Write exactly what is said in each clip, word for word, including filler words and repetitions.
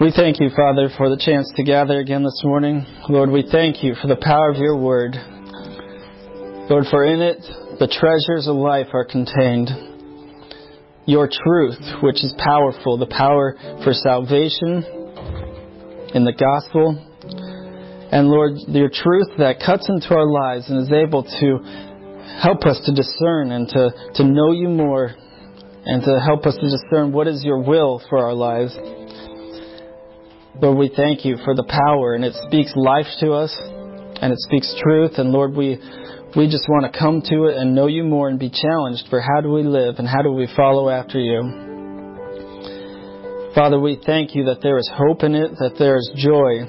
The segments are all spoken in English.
We thank you, Father, for the chance to gather again this morning. Lord, we thank you for the power of your word. Lord, for in it the treasures of life are contained. Your truth, which is powerful, the power for salvation in the gospel. And Lord, your truth that cuts into our lives and is able to help us to discern and to, to know you more and to help us to discern what is your will for our lives. Lord, we thank you for the power, and it speaks life to us and it speaks truth. And Lord, we We just want to come to it and know you more and be challenged for how do we live and how do we follow after you. Father, we thank you that there is hope in it, that there is joy.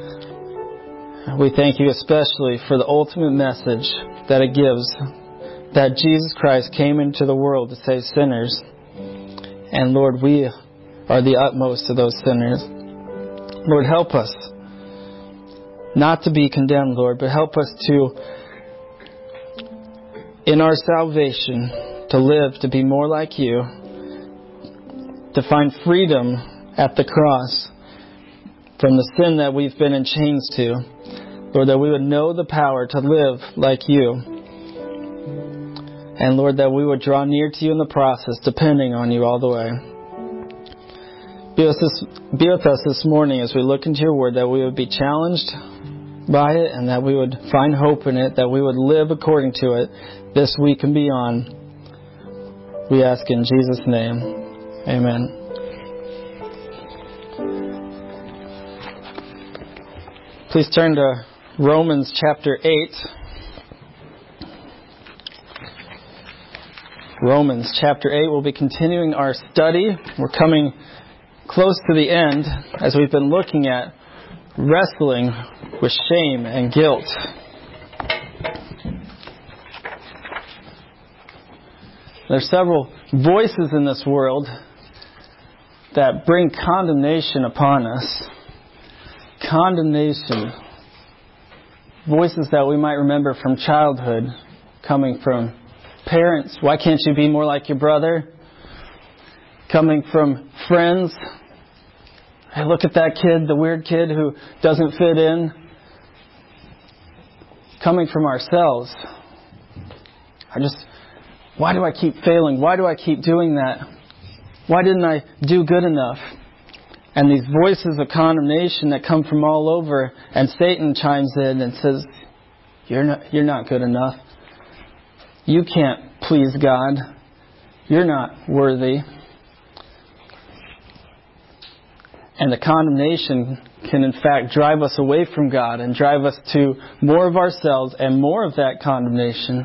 We thank you especially for the ultimate message that it gives, that Jesus Christ came into the world to save sinners. And Lord, we are the utmost of those sinners. Lord, help us not to be condemned, Lord, but help us to, in our salvation, to live, to be more like you, to find freedom at the cross from the sin that we've been in chains to. Lord, that we would know the power to live like you. And Lord, that we would draw near to you in the process, depending on you all the way. Be with us, be with us this morning as we look into your word, that we would be challenged by it and that we would find hope in it, that we would live according to it this week and beyond. We ask in Jesus' name. Amen. Please turn to Romans chapter eight. Romans chapter eight. We'll be continuing our study. We're coming close to the end as we've been looking at wrestling with shame and guilt. There's several voices in this world that bring condemnation upon us. Condemnation. Voices that we might remember from childhood, coming from parents. Why can't you be more like your brother? Coming from friends. Hey, look at that kid, the weird kid who doesn't fit in. Coming from ourselves. I just, why do I keep failing? Why do I keep doing that? Why didn't I do good enough? And these voices of condemnation that come from all over, and Satan chimes in and says, you're not, you're not good enough. You can't please God. You're not worthy. And the condemnation can in fact drive us away from God and drive us to more of ourselves and more of that condemnation.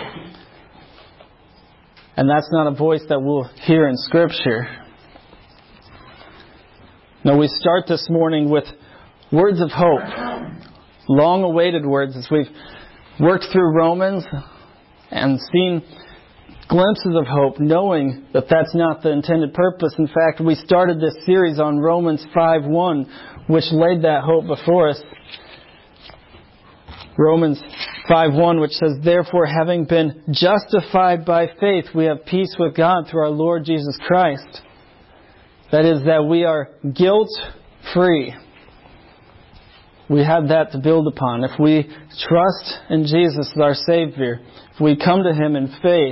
And that's not a voice that we'll hear in Scripture. No, we start this morning with words of hope. Long-awaited words as we've worked through Romans and seen glimpses of hope, knowing that that's not the intended purpose. In fact, we started this series on Romans five one, which laid that hope before us. Romans five one, which says, therefore, having been justified by faith, we have peace with God through our Lord Jesus Christ. That is, that we are guilt-free. We have that to build upon. If we trust in Jesus as our Savior, if we come to Him in faith,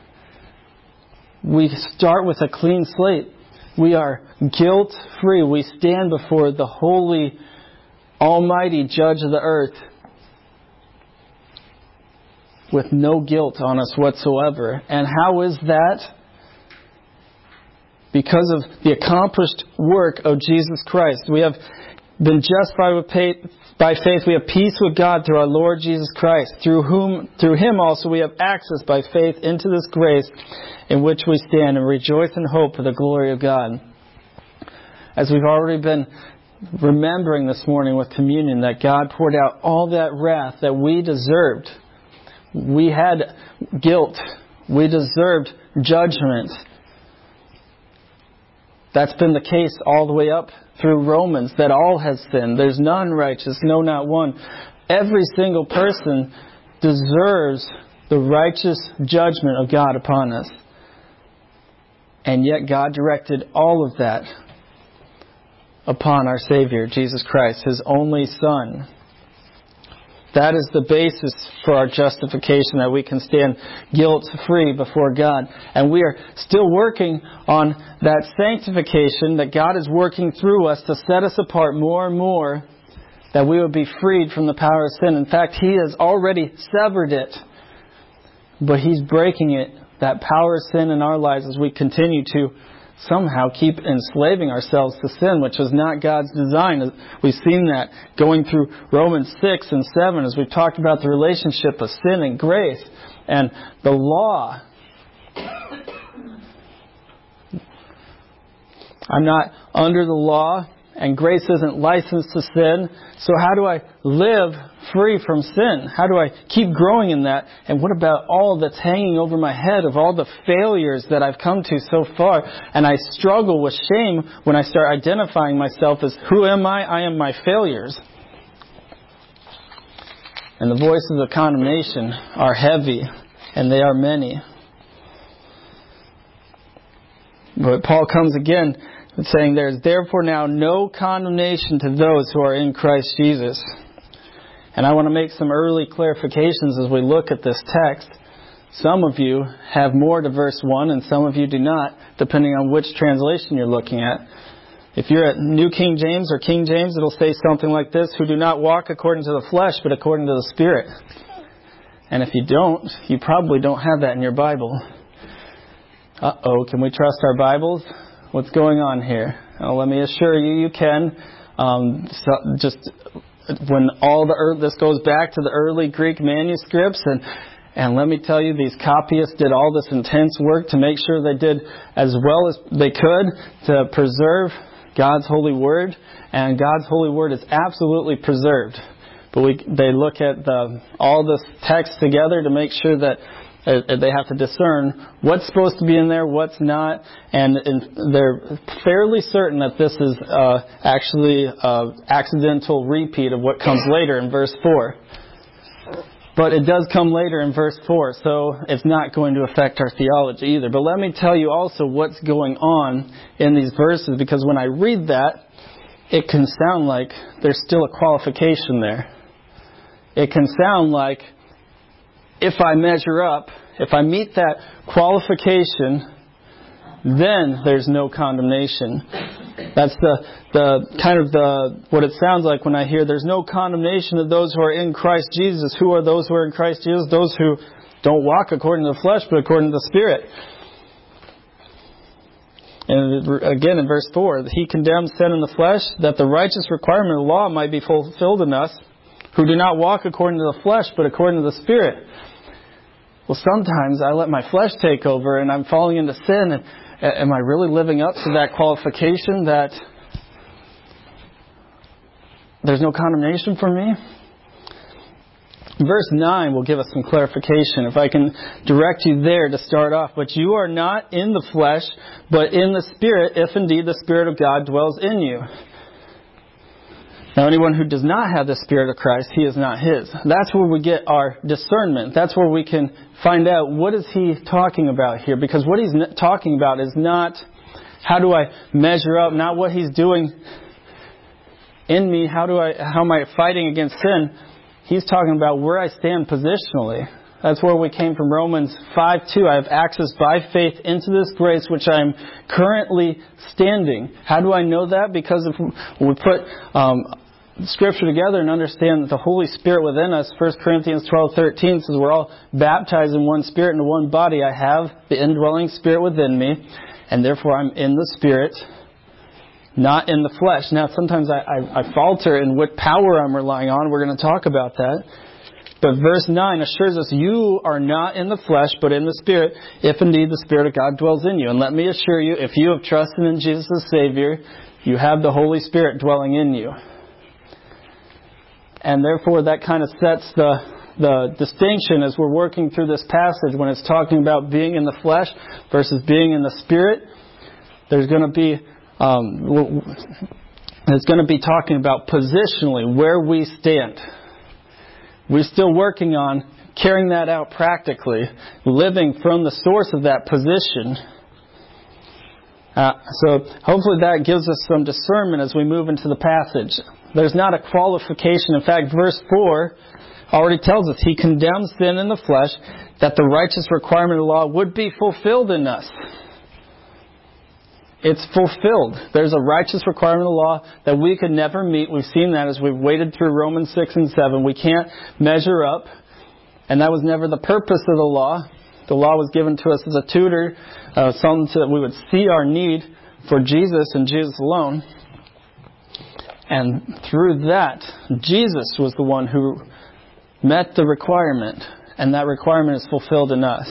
we start with a clean slate. We are guilt-free. We stand before the holy, almighty Judge of the earth with no guilt on us whatsoever. And how is that? Because of the accomplished work of Jesus Christ. We have been justified by faith. We have peace with God through our Lord Jesus Christ, through whom, through Him also we have access by faith into this grace in which we stand and rejoice in hope for the glory of God. As we've already been remembering this morning with communion, that God poured out all that wrath that we deserved. We had guilt. We deserved judgment. That's been the case all the way up through Romans, that all has sinned. There's none righteous, no, not one. Every single person deserves the righteous judgment of God upon us. And yet God directed all of that upon our Savior, Jesus Christ, His only Son. That is the basis for our justification, that we can stand guilt-free before God. And we are still working on that sanctification that God is working through us to set us apart more and more, that we would be freed from the power of sin. In fact, He has already severed it, but He's breaking it, that power of sin in our lives, as we continue to somehow keep enslaving ourselves to sin, which was not God's design. We've seen that going through Romans six and seven as we've talked about the relationship of sin and grace and the law. I'm not under the law, and grace isn't licensed to sin. So how do I live free from sin? How do I keep growing in that? And what about all that's hanging over my head of all the failures that I've come to so far? And I struggle with shame when I start identifying myself as, who am I? I am my failures. And the voices of condemnation are heavy, and they are many. But Paul comes again saying, there is therefore now no condemnation to those who are in Christ Jesus. And I want to make some early clarifications as we look at this text. Some of you have more to verse one and some of you do not, depending on which translation you're looking at. If you're at New King James or King James, it'll say something like this: who do not walk according to the flesh, but according to the Spirit. And if you don't, you probably don't have that in your Bible. Uh-oh, can we trust our Bibles? What's going on here? Oh, let me assure you, you can. Um, so just when all the earth, this goes back to the early Greek manuscripts, and and let me tell you, these copyists did all this intense work to make sure they did as well as they could to preserve God's holy word, and God's holy word is absolutely preserved. But we they look at the all this text together to make sure that they have to discern what's supposed to be in there, what's not, and, and they're fairly certain that this is uh, actually an accidental repeat of what comes later in verse four. But it does come later in verse four, so it's not going to affect our theology either. But let me tell you also what's going on in these verses, because when I read that, it can sound like there's still a qualification there. It can sound like, if I measure up, if I meet that qualification, then there's no condemnation. That's the the kind of the what it sounds like when I hear there's no condemnation of those who are in Christ Jesus. Who are those who are in Christ Jesus? Those who don't walk according to the flesh, but according to the Spirit. And again in verse four, He condemns sin in the flesh, that the righteous requirement of the law might be fulfilled in us, who do not walk according to the flesh, but according to the Spirit. Well, sometimes I let my flesh take over and I'm falling into sin. And am I really living up to that qualification that there's no condemnation for me? Verse nine will give us some clarification. If I can direct you there to start off. But you are not in the flesh, but in the Spirit, if indeed the Spirit of God dwells in you. Now, anyone who does not have the Spirit of Christ, he is not His. That's where we get our discernment. That's where we can find out what is He talking about here. Because what He's talking about is not how do I measure up, not what He's doing in me, how do I, how am I fighting against sin. He's talking about where I stand positionally. That's where we came from Romans five two. I have access by faith into this grace which I am currently standing. How do I know that? Because if we put um, Scripture together and understand that the Holy Spirit within us, First Corinthians twelve thirteen says we're all baptized in one Spirit into one body. I have the indwelling Spirit within me, and therefore I'm in the Spirit, not in the flesh. Now sometimes I, I, I falter in what power I'm relying on. We're going to talk about that. But verse nine assures us, you are not in the flesh, but in the Spirit, if indeed the Spirit of God dwells in you. And let me assure you, if you have trusted in Jesus as Savior, you have the Holy Spirit dwelling in you. And therefore that kind of sets the, the distinction as we're working through this passage when it's talking about being in the flesh versus being in the Spirit. There's going to be, um, it's going to be talking about positionally where we stand. We're still working on carrying that out practically, living from the source of that position. Uh, so hopefully that gives us some discernment as we move into the passage. There's not a qualification. In fact, verse four already tells us He condemns sin in the flesh, that the righteous requirement of the law would be fulfilled in us. It's fulfilled. There's a righteous requirement of the law that we could never meet. We've seen that as we've waded through Romans six and seven. We can't measure up. And that was never the purpose of the law. The law was given to us as a tutor, uh, something so that we would see our need for Jesus and Jesus alone. And through that, Jesus was the one who met the requirement. And that requirement is fulfilled in us.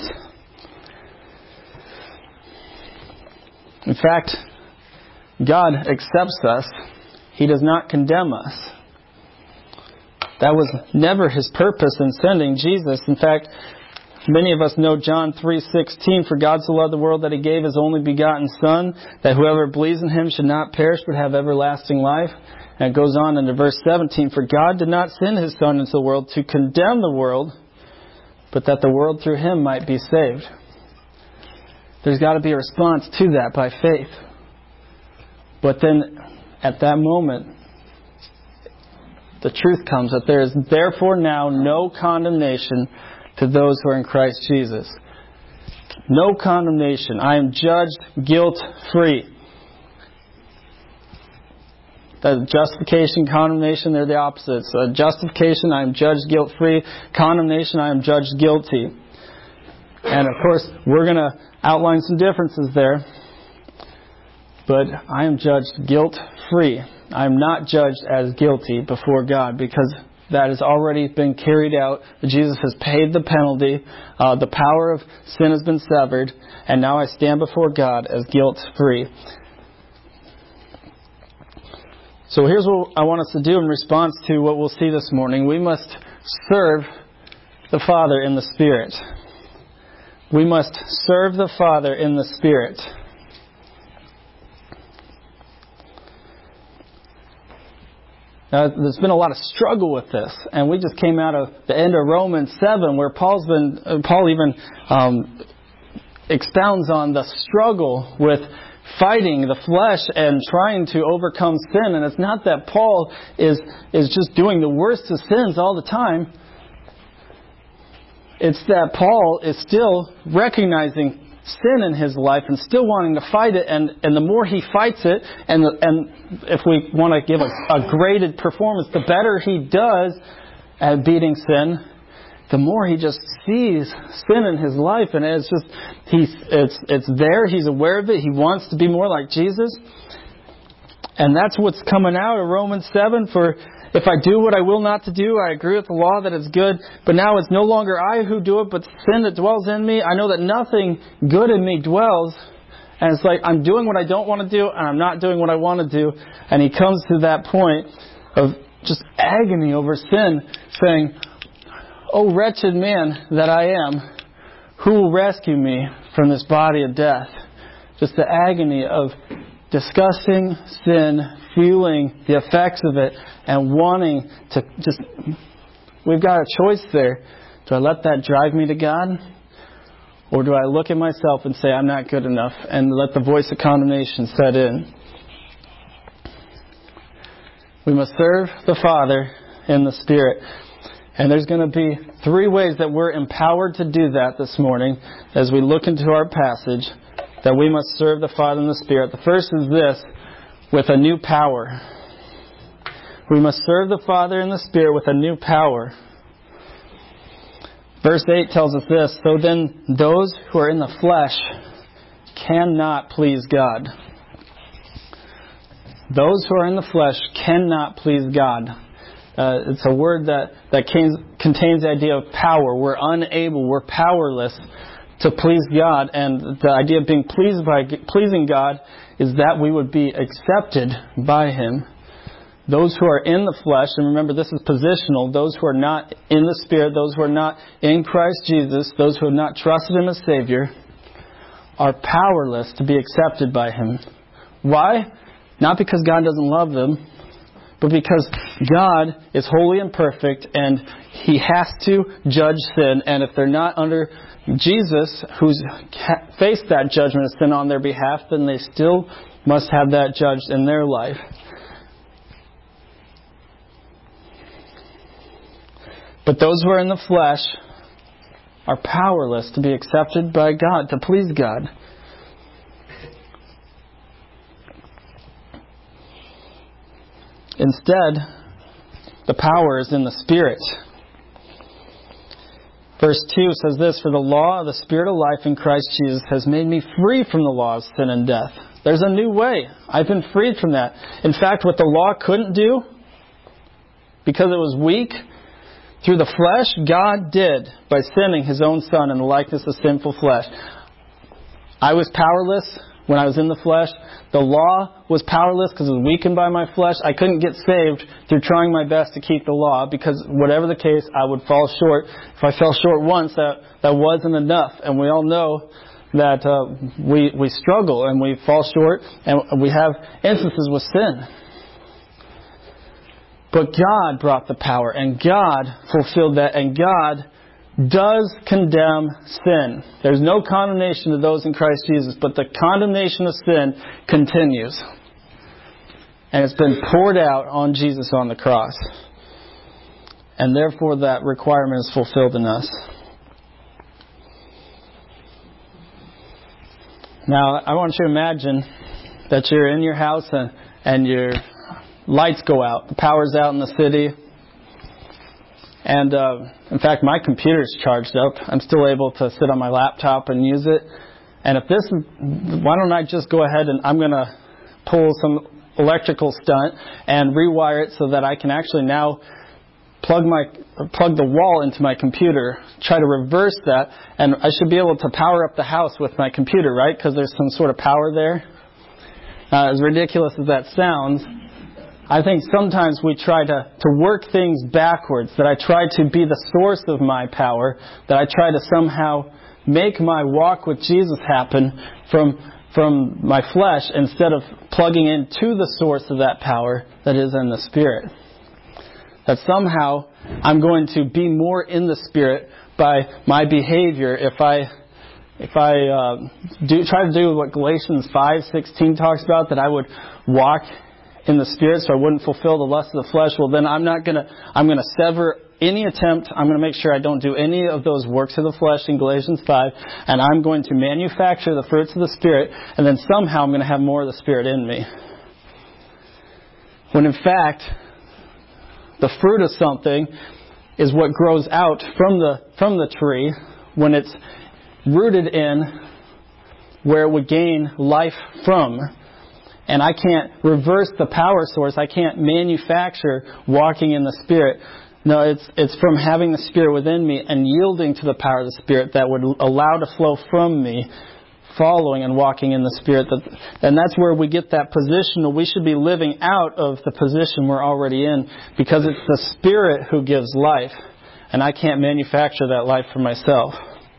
In fact, God accepts us. He does not condemn us. That was never His purpose in sending Jesus. In fact, many of us know John three sixteen, for God so loved the world that He gave His only begotten Son, that whoever believes in Him should not perish but have everlasting life. And it goes on into verse seventeen, for God did not send His Son into the world to condemn the world, but that the world through Him might be saved. There's got to be a response to that by faith. But then, at that moment, the truth comes that there is therefore now no condemnation to those who are in Christ Jesus. No condemnation. I am judged guilt-free. The justification, condemnation, they're the opposites. Uh, justification, I am judged guilt-free. Condemnation, I am judged guilty. And of course, we're going to outline some differences there. But I am judged guilt-free. I am not judged as guilty before God because that has already been carried out. Jesus has paid the penalty. Uh, the power of sin has been severed. And now I stand before God as guilt-free. So here's what I want us to do in response to what we'll see this morning. We must serve the Father in the Spirit. We must serve the Father in the Spirit. Now, there's been a lot of struggle with this, and we just came out of the end of Romans seven, where Paul's been, uh, Paul even um, expounds on the struggle with fighting the flesh and trying to overcome sin. And it's not that Paul is is just doing the worst of sins all the time. It's that Paul is still recognizing sin in his life and still wanting to fight it. And, and the more he fights it, and the, and if we want to give a, a graded performance, the better he does at beating sin, the more he just sees sin in his life. And it's just, he's, it's, it's there. He's aware of it. He wants to be more like Jesus. And that's what's coming out of Romans seven. For if I do what I will not to do, I agree with the law that it's good. But now it's no longer I who do it, but sin that dwells in me. I know that nothing good in me dwells. And it's like I'm doing what I don't want to do, and I'm not doing what I want to do. And he comes to that point of just agony over sin, saying, "O wretched man that I am, who will rescue me from this body of death?" Just the agony of discussing sin, feeling the effects of it, and wanting to just... We've got a choice there. Do I let that drive me to God? Or do I look at myself and say, I'm not good enough, and let the voice of condemnation set in? We must serve the Father in the Spirit. And there's going to be three ways that we're empowered to do that this morning as we look into our passage, that we must serve the Father in the Spirit. The first is this, with a new power. We must serve the Father in the Spirit with a new power. Verse eight tells us this, "So then those who are in the flesh cannot please God." Those who are in the flesh cannot please God. Uh, it's a word that, that contains the idea of power. We're unable, we're powerless to please God. And the idea of being pleased by pleasing God is that we would be accepted by Him. Those who are in the flesh, and remember this is positional, those who are not in the Spirit, those who are not in Christ Jesus, those who have not trusted Him as Savior, are powerless to be accepted by Him. Why? Not because God doesn't love them, but because God is holy and perfect, and He has to judge sin. And if they're not under Jesus, who's faced that judgment of sin on their behalf, then they still must have that judged in their life. But those who are in the flesh are powerless to be accepted by God, to please God. Instead, the power is in the Spirit. Verse two says this, "For the law of the Spirit of life in Christ Jesus has made me free from the law of sin and death." There's a new way. I've been freed from that. In fact, what the law couldn't do, because it was weak, through the flesh, God did by sending His own Son in the likeness of sinful flesh. I was powerless when I was in the flesh. The law was powerless because it was weakened by my flesh. I couldn't get saved through trying my best to keep the law, because whatever the case, I would fall short. If I fell short once, that, that wasn't enough. And we all know that uh, we, we struggle and we fall short, and we have instances with sin. But God brought the power, and God fulfilled that, and God does condemn sin. There's no condemnation to those in Christ Jesus, but the condemnation of sin continues. And it's been poured out on Jesus on the cross. And therefore that requirement is fulfilled in us. Now, I want you to imagine that you're in your house and, and your lights go out. The power's out in the city. And, uh, in fact, my computer's charged up. I'm still able to sit on my laptop and use it. And if this is, why don't I just go ahead and I'm going to pull some electrical stunt and rewire it so that I can actually now plug my plug the wall into my computer, try to reverse that, and I should be able to power up the house with my computer, right? Because there's some sort of power there. Uh, as ridiculous as that sounds, I think sometimes we try to, to work things backwards, that I try to be the source of my power, that I try to somehow make my walk with Jesus happen from, from my flesh instead of plugging into the source of that power that is in the Spirit. That somehow I'm going to be more in the Spirit by my behavior if I if I uh, do try to do what Galatians five sixteen talks about, that I would walk in the Spirit so I wouldn't fulfill the lust of the flesh. Well, then I'm not gonna I'm gonna sever any attempt. I'm going to make sure I don't do any of those works of the flesh in Galatians five, and I'm going to manufacture the fruits of the Spirit, and then somehow I'm going to have more of the Spirit in me. When in fact, the fruit of something is what grows out from the from the tree when it's rooted in where it would gain life from. And I can't reverse the power source. I can't manufacture walking in the Spirit. No, it's it's from having the Spirit within me and yielding to the power of the Spirit that would allow to flow from me, following and walking in the Spirit. And that's where we get that position. We should be living out of the position we're already in, because it's the Spirit who gives life, and I can't manufacture that life for myself.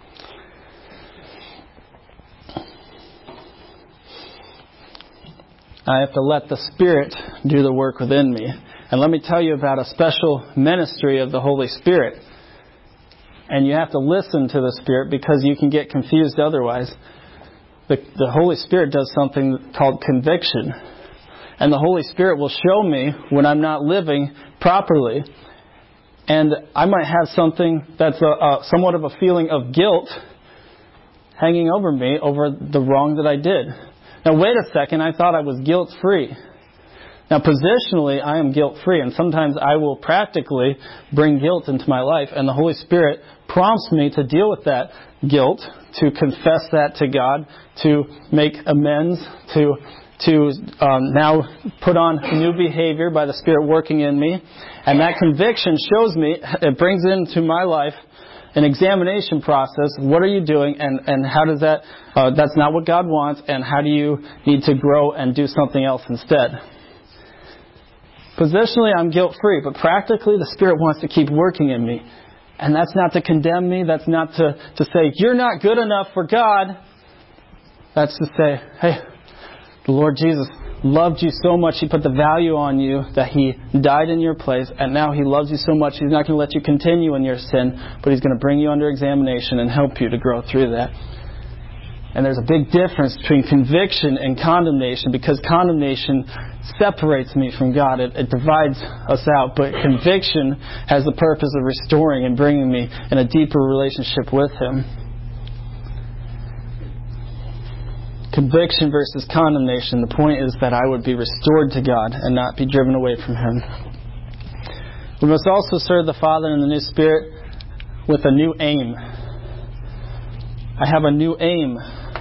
I have to let the Spirit do the work within me. And let me tell you about a special ministry of the Holy Spirit. And you have to listen to the Spirit, because you can get confused otherwise. The, the Holy Spirit does something called conviction. And the Holy Spirit will show me when I'm not living properly. And I might have something that's a, a, somewhat of a feeling of guilt hanging over me over the wrong that I did. Now, wait a second, I thought I was guilt-free. Now, positionally, I am guilt-free, and sometimes I will practically bring guilt into my life, and the Holy Spirit prompts me to deal with that guilt, to confess that to God, to make amends, to to um, now put on new behavior by the Spirit working in me. And that conviction shows me, it brings into my life an examination process. What are you doing, and, and how does that, uh, that's not what God wants, and how do you need to grow and do something else instead? Positionally, I'm guilt-free, but practically the Spirit wants to keep working in me. And that's not to condemn me. That's not to, to say, you're not good enough for God. That's to say, hey, the Lord Jesus loved you so much, He put the value on you that He died in your place, and now He loves you so much He's not going to let you continue in your sin, but He's going to bring you under examination and help you to grow through that. And there's a big difference between conviction and condemnation, because condemnation separates me from God. It, it divides us out. But conviction has the purpose of restoring and bringing me in a deeper relationship with Him. Conviction versus condemnation. The point is that I would be restored to God and not be driven away from Him. We must also serve the Father in the new Spirit with a new aim. I have a new aim.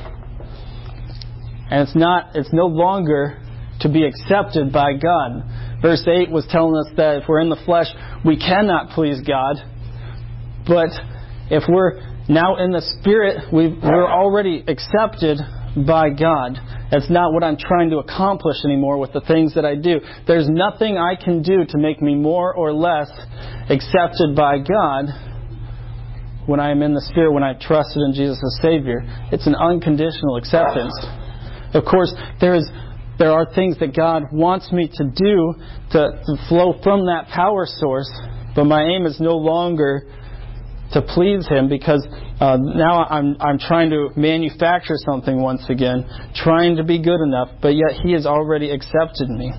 And it's not, it's no longer to be accepted by God. Verse eight was telling us that if we're in the flesh, we cannot please God. But if we're now in the Spirit, we've, we're already accepted by God. That's not what I'm trying to accomplish anymore with the things that I do. There's nothing I can do to make me more or less accepted by God when I am in the Spirit, when I've trusted in Jesus as Savior. It's an unconditional acceptance. Of course, there is there are things that God wants me to do to, to flow from that power source, but my aim is no longer to please Him, because uh, now I'm I'm trying to manufacture something once again, trying to be good enough, but yet He has already accepted me.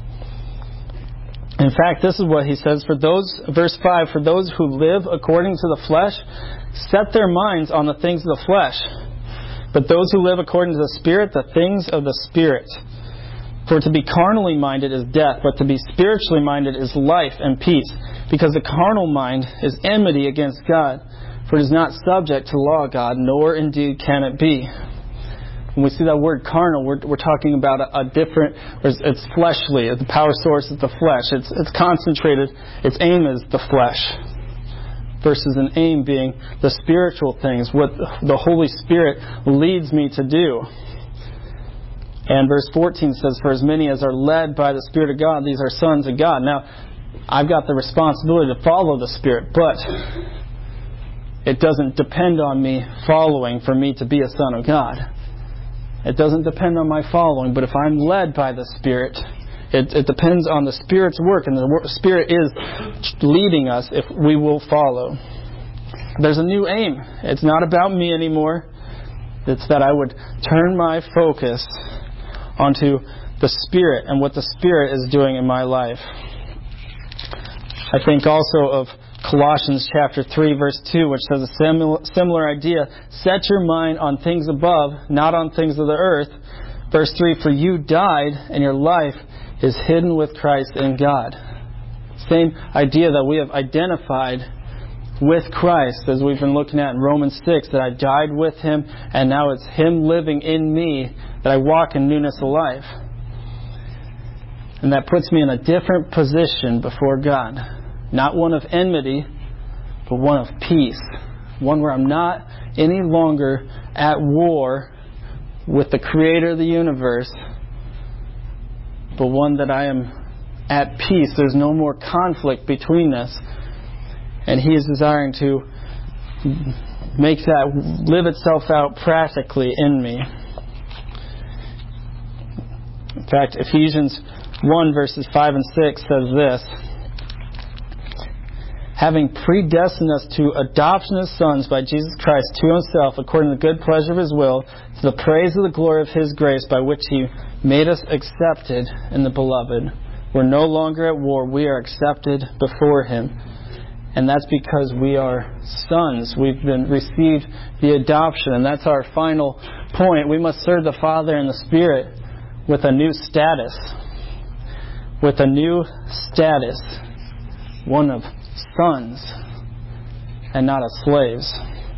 In fact, this is what He says, for those, verse five, for those who live according to the flesh, set their minds on the things of the flesh. But those who live according to the Spirit, the things of the Spirit. For to be carnally minded is death, but to be spiritually minded is life and peace. Because the carnal mind is enmity against God, for it is not subject to the law of God, nor indeed can it be. When we see that word carnal, we're, we're talking about a, a different, it's, it's fleshly. The power source is the flesh. It's, it's concentrated. Its aim is the flesh. Versus an aim being the spiritual things, what the Holy Spirit leads me to do. And verse fourteen says, for as many as are led by the Spirit of God, these are sons of God. Now, I've got the responsibility to follow the Spirit, but it doesn't depend on me following for me to be a son of God. It doesn't depend on my following, but if I'm led by the Spirit, It, it depends on the Spirit's work, and the Spirit is leading us if we will follow. There's a new aim. It's not about me anymore. It's that I would turn my focus onto the Spirit and what the Spirit is doing in my life. I think also of Colossians chapter three, verse two, which says a similar, similar idea. Set your mind on things above, not on things of the earth. Verse three, for you died, and your life is hidden with Christ in God. Same idea that we have identified with Christ, as we've been looking at in Romans six, that I died with Him, and now it's Him living in me, that I walk in newness of life. And that puts me in a different position before God. Not one of enmity, but one of peace. One where I'm not any longer at war with the Creator of the universe, but one that I am at peace. There's no more conflict between us. And He is desiring to make that live itself out practically in me. In fact, Ephesians one verses five and six says this. Having predestined us to adoption as sons by Jesus Christ to Himself, according to the good pleasure of His will, to the praise of the glory of His grace, by which He made us accepted in the Beloved. We're no longer at war. We are accepted before Him. And that's because we are sons. We've been received the adoption. And that's our final point. We must serve the Father and the Spirit with a new status. With a new status. One of sons and not of slaves.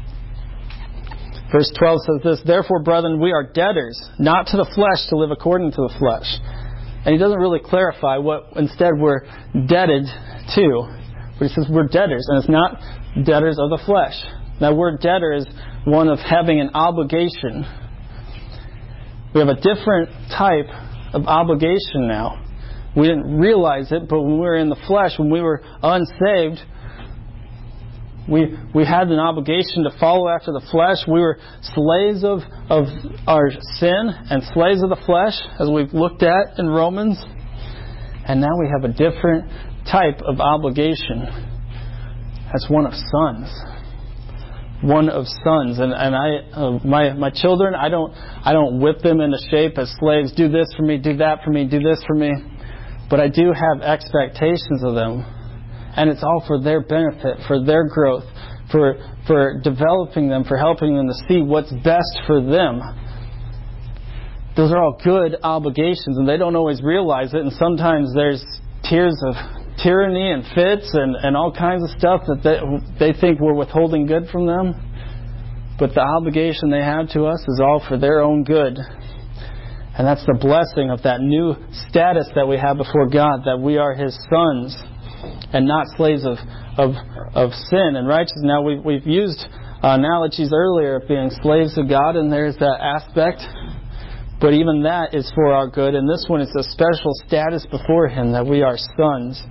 Verse twelve says this, therefore, brethren, we are debtors, not to the flesh, to live according to the flesh. And he doesn't really clarify what instead we're debted to. But he says we're debtors, and it's not debtors of the flesh. That word debtor is one of having an obligation. We have a different type of obligation now. We didn't realize it, but when we were in the flesh, when we were unsaved, We we had an obligation to follow after the flesh. We were slaves of, of our sin and slaves of the flesh, as we've looked at in Romans. And now we have a different type of obligation. That's one of sons. One of sons. And and I uh, my my children, I don't I don't whip them into shape as slaves. Do this for me, do that for me, do this for me. But I do have expectations of them. And it's all for their benefit, for their growth, for for developing them, for helping them to see what's best for them. Those are all good obligations, and they don't always realize it. And sometimes there's tears of tyranny and fits and, and all kinds of stuff that they, they think we're withholding good from them. But the obligation they have to us is all for their own good. And that's the blessing of that new status that we have before God, that we are His sons and not slaves of of, of sin and righteousness. Now, we've, we've used uh, analogies earlier of being slaves of God, and there's that aspect. But even that is for our good. And this one is a special status before Him, that we are sons.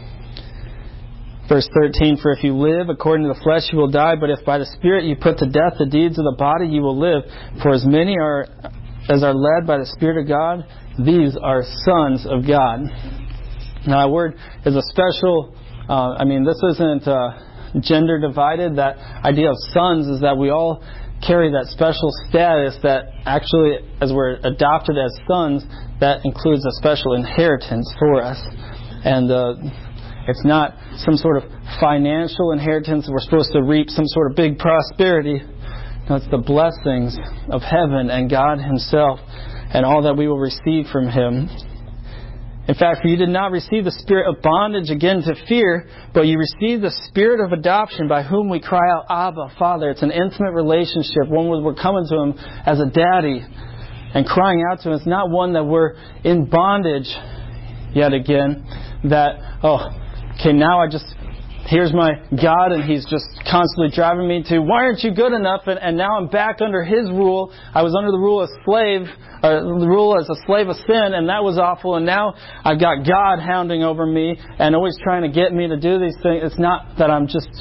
Verse thirteen, for if you live according to the flesh, you will die. But if by the Spirit you put to death the deeds of the body, you will live. For as many are as are led by the Spirit of God, these are sons of God. Now, that word is a special, uh, I mean, this isn't uh, gender divided. That idea of sons is that we all carry that special status that actually, as we're adopted as sons, that includes a special inheritance for us. And uh, it's not some sort of financial inheritance. We're supposed to reap some sort of big prosperity. No, it's the blessings of heaven and God Himself and all that we will receive from Him. In fact, for you did not receive the spirit of bondage again to fear, but you received the spirit of adoption by whom we cry out, Abba, Father. It's an intimate relationship, one where we're coming to Him as a daddy and crying out to Him. It's not one that we're in bondage yet again, that, oh, okay, now I just, here's my God and He's just constantly driving me to, why aren't you good enough? And, and now I'm back under His rule. I was under the rule of slave, uh, the rule as a slave of sin, and that was awful. And now I've got God hounding over me and always trying to get me to do these things. It's not that I'm just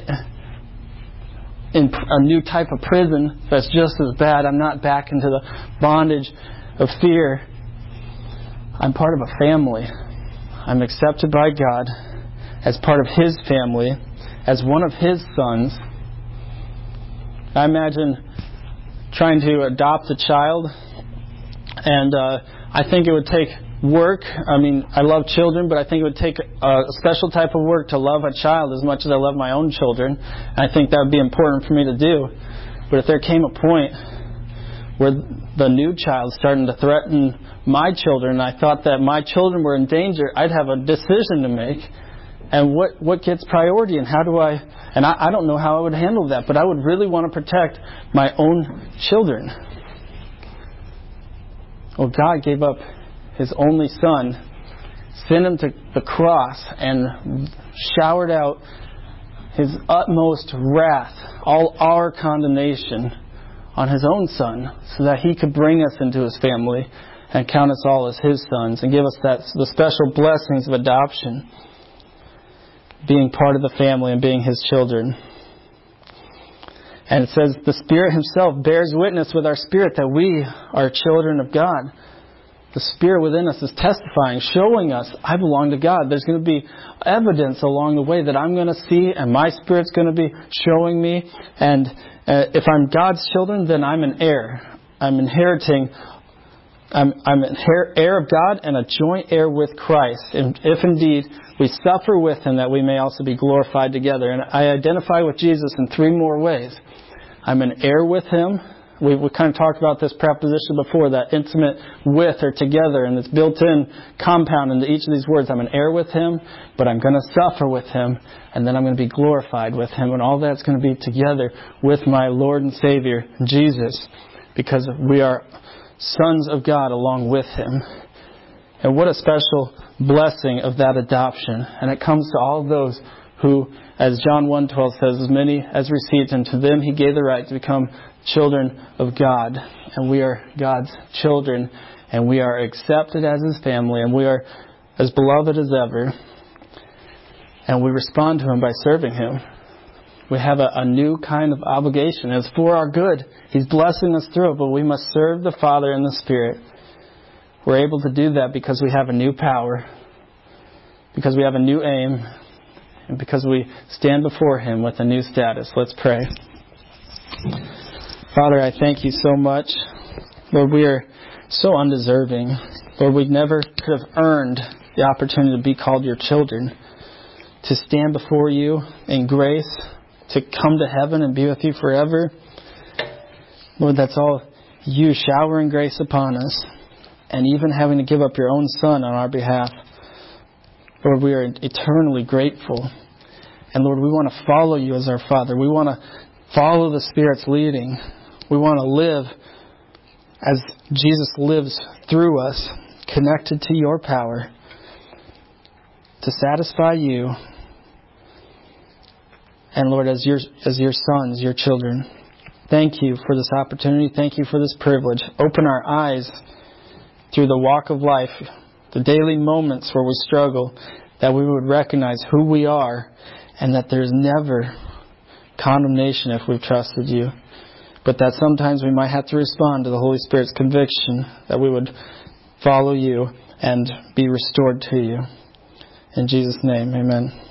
in a new type of prison that's just as bad. I'm not back into the bondage of fear. I'm part of a family. I'm accepted by God as part of His family, as one of His sons. I imagine trying to adopt a child, and uh, I think it would take work. I mean, I love children, but I think it would take a special type of work to love a child as much as I love my own children. And I think that would be important for me to do. But if there came a point where the new child started to threaten my children, and I thought that my children were in danger, I'd have a decision to make. And what, what gets priority, and how do I... And I, I don't know how I would handle that, but I would really want to protect my own children. Well, God gave up His only Son, sent Him to the cross, and showered out His utmost wrath, all our condemnation, on His own Son, so that He could bring us into His family and count us all as His sons and give us that the special blessings of adoption, being part of the family and being His children. And it says, the Spirit Himself bears witness with our spirit that we are children of God. The Spirit within us is testifying, showing us, I belong to God. There's going to be evidence along the way that I'm going to see, and my Spirit's going to be showing me. And uh, if I'm God's children, then I'm an heir. I'm inheriting, I'm, I'm an heir of God and a joint heir with Christ. And if indeed we suffer with Him, that we may also be glorified together. And I identify with Jesus in three more ways. I'm an heir with Him. We, we kind of talked about this preposition before, that intimate with or together, and it's built-in compound into each of these words. I'm an heir with Him, but I'm going to suffer with Him, and then I'm going to be glorified with Him, and all that's going to be together with my Lord and Savior, Jesus, because we are sons of God along with Him. And what a special blessing of that adoption. And it comes to all those who, as John one twelve says, as many as received Him, to them He gave the right to become children of God. And we are God's children, and we are accepted as His family, and we are as beloved as ever. And we respond to Him by serving Him. We have a, a new kind of obligation. It's for our good. He's blessing us through it, but we must serve the Father in the Spirit. We're able to do that because we have a new power, because we have a new aim, and because we stand before Him with a new status. Let's pray. Father, I thank You so much. Lord, we are so undeserving. Lord, we never could have earned the opportunity to be called Your children, to stand before You in grace, to come to heaven and be with You forever. Lord, that's all You showering grace upon us, and even having to give up Your own Son on our behalf. Lord, we are eternally grateful. And Lord, we want to follow You as our Father. We want to follow the Spirit's leading. We want to live as Jesus lives through us, connected to Your power, to satisfy You. And Lord, as your, as your sons, Your children, thank You for this opportunity. Thank You for this privilege. Open our eyes through the walk of life, the daily moments where we struggle, that we would recognize who we are and that there's never condemnation if we've trusted You. But that sometimes we might have to respond to the Holy Spirit's conviction, that we would follow You and be restored to You. In Jesus' name, amen.